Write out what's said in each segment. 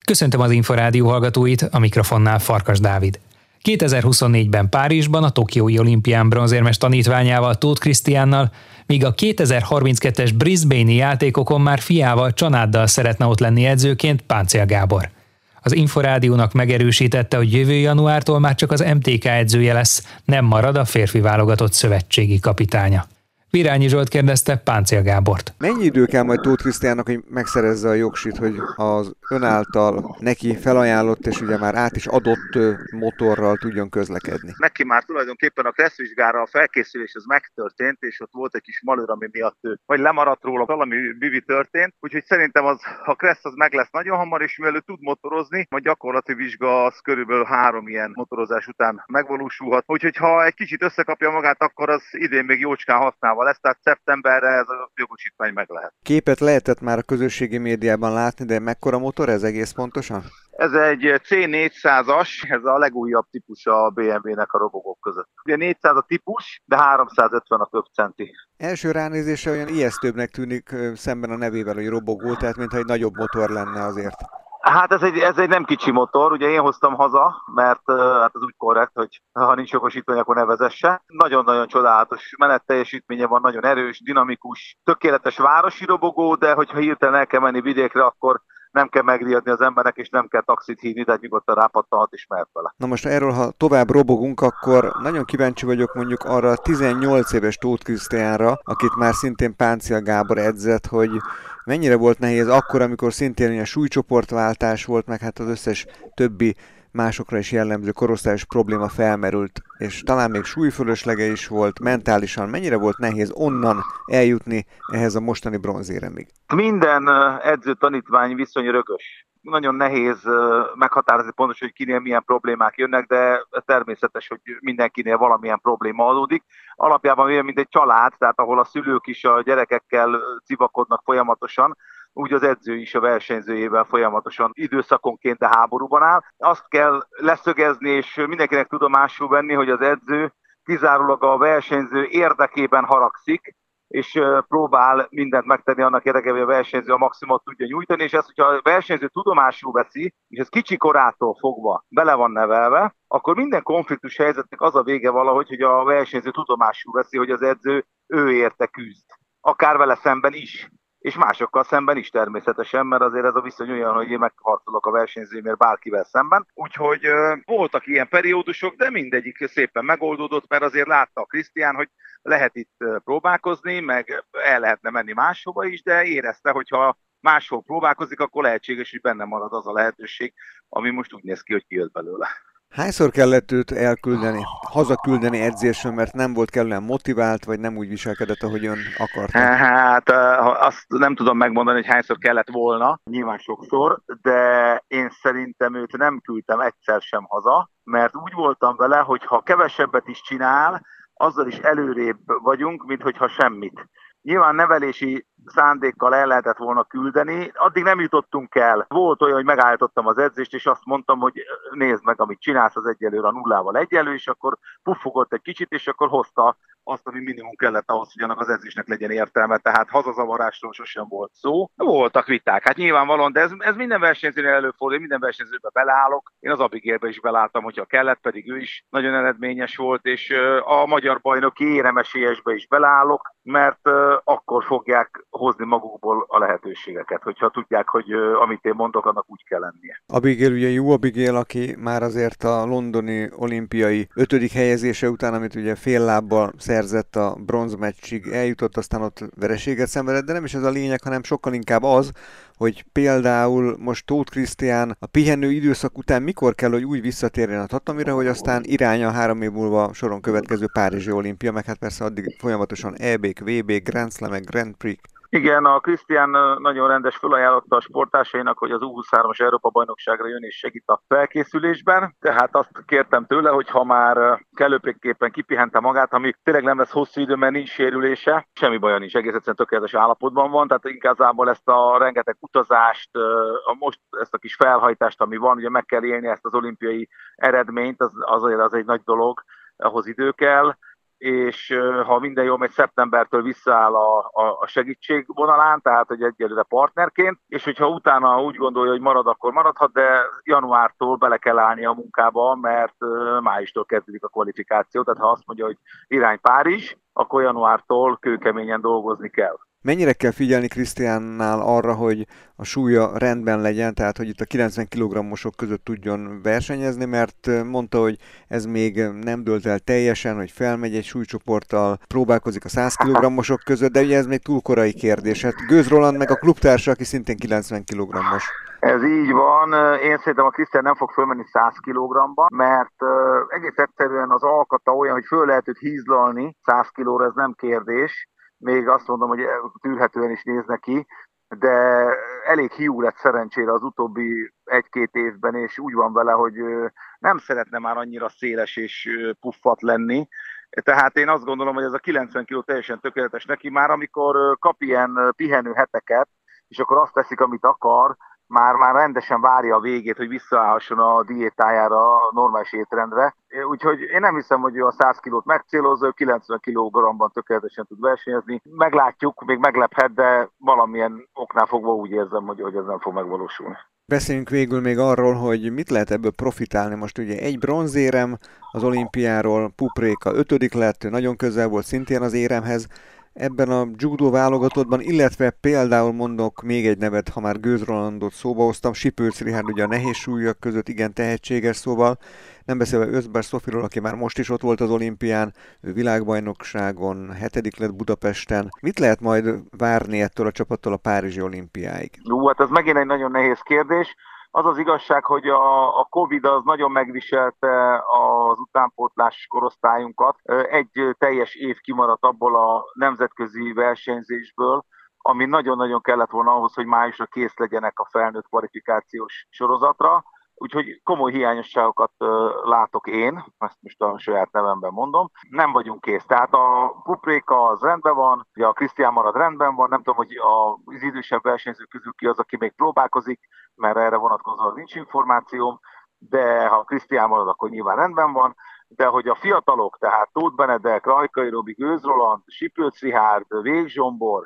Köszöntöm az Inforádió hallgatóit, a mikrofonnál Farkas Dávid. 2024-ben Párizsban a Tokiói olimpián bronzérmes tanítványával, Tóth Krisztiánnal, míg a 2032-es Brisbane-i játékokon már fiával, Csanáddal szeretne ott lenni edzőként Páncél Gábor. Az Inforádiónak megerősítette, hogy jövő januártól már csak az MTK edzője lesz, nem marad a férfi válogatott szövetségi kapitánya. Virányi Zsolt kérdezte Páncél Gábort. Mennyi idő kell majd Tóth Krisztiánnak, hogy megszerezze a jogsit, hogy az ön által neki felajánlott és ugye már át is adott motorral tudjon közlekedni? Neki már tulajdonképpen a kresszvizsgára a felkészülés az megtörtént, és ott volt egy kis malőr, ami miatt ő vagy lemaradt róla, valami bibi történt, úgyhogy szerintem a kressz az meg lesz nagyon hamar, és mivel ő tud motorozni, a gyakorlati vizsga az körülbelül 3 ilyen motorozás után megvalósulhat. Úgyhogy ha egy kicsit összekapja magát, akkor az idén még jócskán használva lesz, tehát szeptemberre ez a jogosítvány meg lehet. Képet lehetett már a közösségi médiában látni, de mekkora motor ez egész pontosan? Ez egy C400-as, ez a legújabb típus a BMW-nek a robogók között. Ugye 400 a típus, de 350 a köbcenti. Első ránézésre olyan ijesztőbbnek tűnik szemben a nevével, hogy robogó, tehát mintha egy nagyobb motor lenne azért. Hát ez egy nem kicsi motor, ugye én hoztam haza, mert hát az úgy korrekt, hogy ha nincs jogosítvány, akkor ne vezesse. Nagyon-nagyon csodálatos menetteljesítménye van, nagyon erős, dinamikus, tökéletes városi robogó, de hogyha hirtelen el kell menni vidékre, akkor nem kell megriadni az embernek, és nem kell taxit hívni, de nyugodtan rápattanhat és mehet vele. Na most erről, ha tovább robogunk, akkor nagyon kíváncsi vagyok mondjuk arra a 18 éves Tóth Krisztiánra, akit már szintén Páncél Gábor edzett, hogy mennyire volt nehéz akkor, amikor szintén ilyen súlycsoportváltás volt, meg hát az összes többi másokra is jellemző korosztályos probléma felmerült, és talán még súlyfölöslege is volt, mentálisan mennyire volt nehéz onnan eljutni ehhez a mostani bronzéremig? Minden edző-tanítvány viszony rögös. Nagyon nehéz meghatározni pontosan, hogy kinél milyen problémák jönnek, de természetes, hogy mindenkinél valamilyen probléma adódik. Alapjában olyan, mint egy család, tehát ahol a szülők is a gyerekekkel civakodnak folyamatosan, úgy az edző is a versenyzőjével folyamatosan időszakonként de háborúban áll. Azt kell leszögezni, és mindenkinek tudomásul venni, hogy az edző kizárólag a versenyző érdekében haragszik, és próbál mindent megtenni annak érdekében, hogy a versenyző a maximumot tudja nyújtani, és ezt, hogyha a versenyző tudomásul veszi, és ez kicsi korától fogva bele van nevelve, akkor minden konfliktus helyzetnek az a vége valahogy, hogy a versenyző tudomásul veszi, hogy az edző ő érte küzd. Akár vele szemben is. És másokkal szemben is természetesen, mert azért ez a viszony olyan, hogy én megharcolok a versenyzőmért bárkivel szemben. Úgyhogy voltak ilyen periódusok, de mindegyik szépen megoldódott, mert azért látta a Krisztián, hogy lehet itt próbálkozni, meg el lehetne menni máshova is, de érezte, hogy ha máshol próbálkozik, akkor lehetséges, hogy benne marad az a lehetőség, ami most úgy néz ki, hogy kijött belőle. Hányszor kellett őt elküldeni, hazaküldeni edzésre, mert nem volt kellően motivált, vagy nem úgy viselkedett, ahogy ön akarta? Hát azt nem tudom megmondani, hogy hányszor kellett volna, nyilván sokszor, de én szerintem őt nem küldtem egyszer sem haza, mert úgy voltam vele, hogy ha kevesebbet is csinál, azzal is előrébb vagyunk, mint hogyha semmit. Nyilván nevelési szándékkal el lehetett volna küldeni, addig nem jutottunk el. Volt olyan, hogy megállítottam az edzést, és azt mondtam, hogy nézd meg, amit csinálsz, az egyelőre a nullával egyenlő, és akkor puffogott egy kicsit, és akkor hozta azt, ami minimum kellett ahhoz, hogy annak az edzésnek legyen értelme, tehát hazazavarásról sosem volt szó. Voltak viták, hát nyilvánvalóan, de ez minden versenyzőnél előfordul, minden versenyzőbe beleállok. Én az Abigailbe is belálltam, hogyha kellett, pedig ő is nagyon eredményes volt, és a magyar bajnoki éremesélyesbe is beleállok, mert akkor fogják hozni magukból a lehetőségeket, hogyha tudják, hogy amit én mondok, annak úgy kell lennie. Abigail ugye jó Abigail, aki már azért a londoni olimpiai 5. helyezése után, amit ugye fél lábbal szerzett a bronzmeccsig, eljutott, aztán ott vereséget szenvedett, de nem is ez a lényeg, hanem sokkal inkább az, hogy például most Tóth Krisztián a pihenő időszak után mikor kell, hogy úgy visszatérjen a tatamira, hogy aztán iránya 3 év múlva soron következő Párizsi olimpia, meg hát persze addig folyamatosan EB-k, VB-k, Grand Slam-ek, Grand Prix. Igen, a Krisztián nagyon rendes felajánlotta a sporttársainak, hogy az U23-as Európa-bajnokságra jön és segít a felkészülésben. Tehát azt kértem tőle, hogy ha már kellőképpen kipihente magát, ami tényleg nem lesz hosszú idő, mert nincs sérülése, semmi baja nincs, egész egyszerűen tökéletes állapotban van. Tehát igazából ezt a rengeteg utazást, most ezt a kis felhajtást, ami van, ugye meg kell élni ezt az olimpiai eredményt, az egy nagy dolog, ahhoz idő kell. és ha minden jól megy, szeptembertől visszaáll a segítségvonalán, tehát hogy egyelőre partnerként, és hogyha utána úgy gondolja, hogy marad, akkor maradhat, de januártól bele kell állni a munkába, mert májustól kezdődik a kvalifikáció, tehát ha azt mondja, hogy irány Párizs, akkor januártól kőkeményen dolgozni kell. Mennyire kell figyelni Krisztiánnál arra, hogy a súlya rendben legyen, tehát hogy itt a 90 kg-osok között tudjon versenyezni, mert mondta, hogy ez még nem dőlt el teljesen, hogy felmegy egy súlycsoporttal, próbálkozik a 100 kg-osok között, de ugye ez még túl korai kérdés. Hát Gőz Roland meg a klubtársa, aki szintén 90 kg-os. Ez így van. Én szerintem a Krisztián nem fog fölmenni 100 kg-ba, mert egész egyszerűen az alkata olyan, hogy föl lehet őt hízlalni 100 kg-ra, ez nem kérdés. Még azt mondom, hogy tűrhetően is néz neki, de elég hiú lett szerencsére az utóbbi 1-2 évben, és úgy van vele, hogy nem szeretne már annyira széles és puffat lenni. Tehát én azt gondolom, hogy ez a 90 kg teljesen tökéletes neki már, amikor kap ilyen pihenő heteket, és akkor azt teszik, amit akar, már rendesen várja a végét, hogy visszaállhasson a diétájára, a normális étrendre. Úgyhogy én nem hiszem, hogy ő a 100 kilót megcélozza, 90 kg-ban tökéletesen tud versenyezni. Meglátjuk, még meglephet, de valamilyen oknál fogva úgy érzem, hogy ez nem fog megvalósulni. Beszéljünk végül még arról, hogy mit lehet ebből profitálni. Most ugye egy bronzérem az olimpiáról, Pupréka 5. lett, nagyon közel volt szintén az éremhez. Ebben a judo válogatottban, illetve például mondok még egy nevet, ha már Gőz Rolandot szóba hoztam, Sipőc Richárd ugye a nehéz súlyak között igen tehetséges, szóval nem beszélve Özber Szofiról, aki már most is ott volt az olimpián, ő világbajnokságon 7. lett Budapesten. Mit lehet majd várni ettől a csapattól a Párizsi olimpiáig? Hát ez megint egy nagyon nehéz kérdés. Az az igazság, hogy a Covid az nagyon megviselte az utánpótlás korosztályunkat. Egy teljes év kimaradt abból a nemzetközi versenyzésből, ami nagyon-nagyon kellett volna ahhoz, hogy májusra kész legyenek a felnőtt kvalifikációs sorozatra. Úgyhogy komoly hiányosságokat látok én, ezt most a saját nevemben mondom. Nem vagyunk kész. Tehát a Pupréka az rendben van, ugye a Krisztián marad rendben van, nem tudom, hogy az idősebb versenyzők közül ki az, aki még próbálkozik, mert erre vonatkozóan nincs információm, de ha Krisztián marad, akkor nyilván rendben van. De hogy a fiatalok, tehát Tóth Benedek, Rajkai Robi, Gőz Roland, Sipőc Richárd, Vég Zsombor,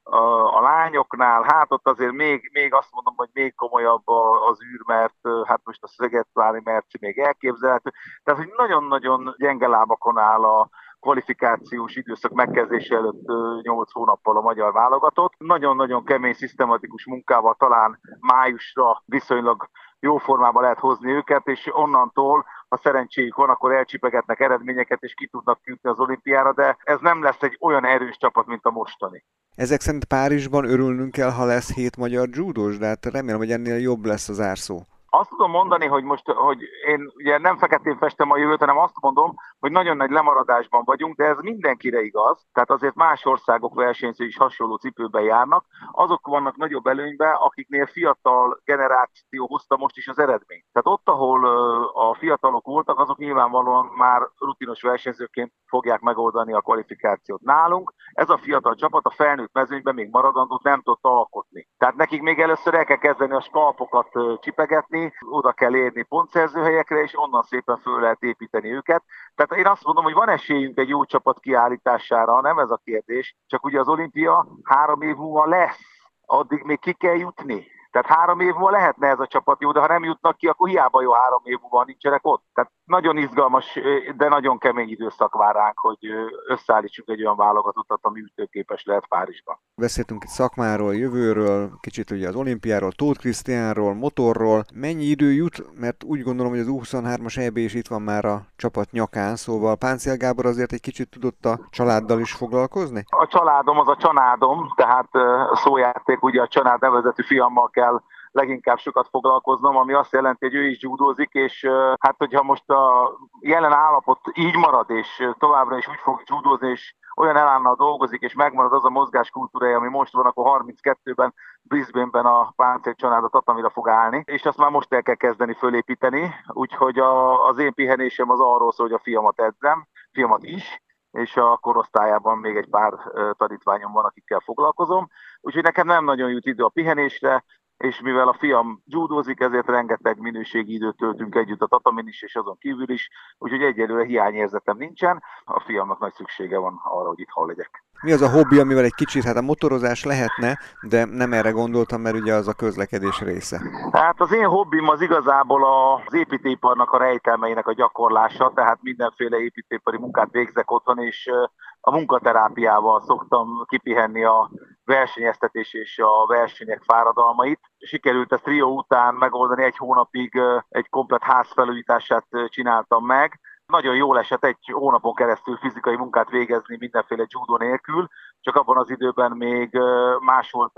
a lányoknál, hát ott azért még azt mondom, hogy még komolyabb az űr, mert hát most a Szegetvári Merci még elképzelhető. Tehát, hogy nagyon-nagyon gyenge lábakon áll a kvalifikációs időszak megkezdése előtt 8 hónappal a magyar válogatott. Nagyon-nagyon kemény, szisztematikus munkával talán májusra viszonylag jó formában lehet hozni őket, és onnantól, ha szerencséjük van, akkor elcsipegetnek eredményeket, és ki tudnak jutni az olimpiára, de ez nem lesz egy olyan erős csapat, mint a mostani. Ezek szerint Párizsban örülnünk kell, ha lesz 7 magyar judós, de hát remélem, hogy ennél jobb lesz az árszó. Azt tudom mondani, hogy én ugye nem feketén festem a jövőt, hanem azt mondom, hogy nagyon nagy lemaradásban vagyunk, de ez mindenkire igaz. Tehát azért más országok versenyzői is hasonló cipőben járnak. Azok vannak nagyobb előnyben, akiknél fiatal generáció hozta most is az eredményt. Tehát ott, ahol a fiatalok voltak, azok nyilvánvalóan már rutinos versenyzőként fogják megoldani a kvalifikációt. Nálunk ez a fiatal csapat a felnőtt mezőnyben még maradandót nem tudott alkotni. Tehát nekik még először el kell kezdeni a skalpokat csipegetni, oda kell érni pontszerzőhelyekre, és onnan szépen föl lehet építeni őket. Tehát én azt mondom, hogy van esélyünk egy jó csapat kiállítására, nem ez a kérdés, csak ugye az olimpia 3 év múlva lesz, addig még ki kell jutni. Tehát 3 év múlva lehetne ez a csapat jó, de ha nem jutnak ki, akkor hiába jó 3 év múlva nincsenek ott. Tehát nagyon izgalmas, de nagyon kemény időszak vár ránk, hogy összeállítsunk egy olyan válogatottat, ami ütőképes lehet Párizsban. Beszéltünk itt szakmáról, jövőről, kicsit ugye az olimpiáról, Tóth Krisztiánról, motorról. Mennyi idő jut? Mert úgy gondolom, hogy az U23-as EB is itt van már a csapat nyakán, szóval Páncél Gábor azért egy kicsit tudott a családdal is foglalkozni? A családom az a csanádom, tehát szójáték, ugye a csanád nevezetű fiammal kell leginkább sokat foglalkoznom, ami azt jelenti, hogy ő is judózik, és hát hogyha most a jelen állapot így marad, és továbbra is úgy fog judózni, és olyan elánnal dolgozik, és megmarad az a mozgáskultúrája, ami most van, akkor 32-ben Brisbane-ben a Páncél család a tatamira fog állni, és azt már most el kell kezdeni fölépíteni, úgyhogy az én pihenésem az arról szól, hogy a fiamat edzem, fiamat is, és a korosztályában még egy pár tanítványom van, akikkel foglalkozom. Úgyhogy nekem nem nagyon jut idő a pihenésre, és mivel a fiam judózik, ezért rengeteg minőségi időt töltünk együtt a tatamin is, és azon kívül is, úgyhogy egyelőre hiányérzetem nincsen, a fiamnak nagy szüksége van arra, hogy itthon legyek. Mi az a hobbi, amivel egy kicsit, hát a motorozás lehetne, de nem erre gondoltam, mert ugye az a közlekedés része. Hát az én hobbim az igazából az építőiparnak a rejtelmeinek a gyakorlása, tehát mindenféle építőipari munkát végzek otthon, és a munkaterápiával szoktam kipihenni a versenyeztetés és a versenyek fáradalmait. Sikerült ezt Rio után megoldani, 1 hónapig egy komplett házfelújítását csináltam meg. Nagyon jól esett 1 hónapon keresztül fizikai munkát végezni mindenféle judó nélkül, csak abban az időben még más volt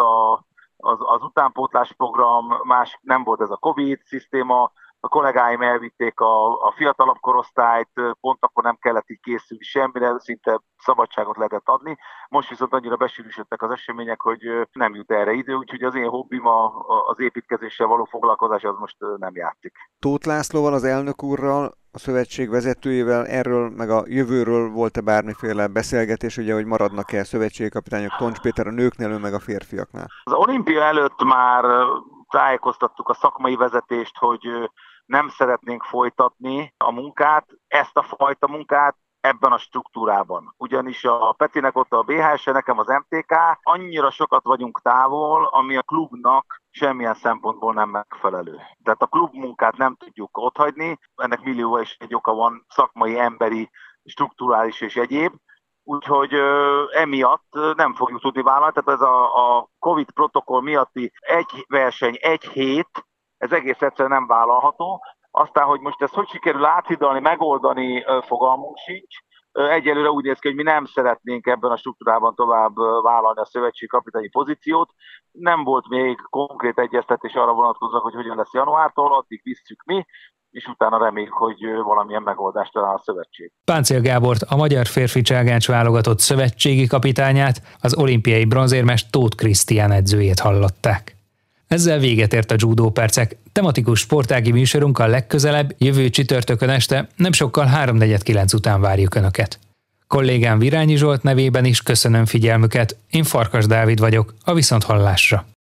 az utánpótlás program, más nem volt ez a Covid szisztéma, a kollégáim elvitték a fiatalabb korosztályt, pont akkor nem kellett így készülni semmire, szinte szabadságot lehetett adni. Most viszont annyira besűrűsödtek az események, hogy nem jut erre idő, úgyhogy az én hobbim az építkezéssel való foglalkozás az most nem játszik. Tóth Lászlóval, az elnök úrral, a szövetség vezetőjével erről, meg a jövőről volt-e bármiféle beszélgetés, ugye, hogy maradnak-e szövetségkapitányok, Toncs Péter a nőknél, meg a férfiaknál? Az olimpia előtt már tájékoztattuk a szakmai vezetést, hogy nem szeretnénk folytatni a munkát, ezt a fajta munkát ebben a struktúrában. Ugyanis a Petinek ott a BHS, nekem az MTK, annyira sokat vagyunk távol, ami a klubnak semmilyen szempontból nem megfelelő. Tehát a klubmunkát nem tudjuk otthagyni, ennek millió és egy oka van, szakmai, emberi, strukturális és egyéb. Úgyhogy emiatt nem fogjuk tudni vállalni, tehát ez a Covid protokoll miatti 1 verseny, 1 hét, ez egész egyszerűen nem vállalható. Aztán, hogy most ezt hogy sikerül áthidalni, megoldani, fogalmunk sincs. Egyelőre úgy néz ki, hogy mi nem szeretnénk ebben a struktúrában tovább vállalni a szövetségkapitányi pozíciót. Nem volt még konkrét egyeztetés arra vonatkozóan, hogy hogyan lesz januártól, addig visszük mi, és utána reméljük, hogy valamilyen megoldást talál a szövetség. Páncél Gábort, a magyar férfi cselgáncs válogatott szövetségi kapitányát, az olimpiai bronzérmes Tóth Krisztián edzőjét hallották. Ezzel véget ért a Judó Percek. Tematikus sportági műsorunkkal legközelebb, jövő csütörtökön este, nem sokkal 3:49 után várjuk Önöket. Kollégám Virányi Zsolt nevében is köszönöm figyelmüket, én Farkas Dávid vagyok, a viszonthallásra.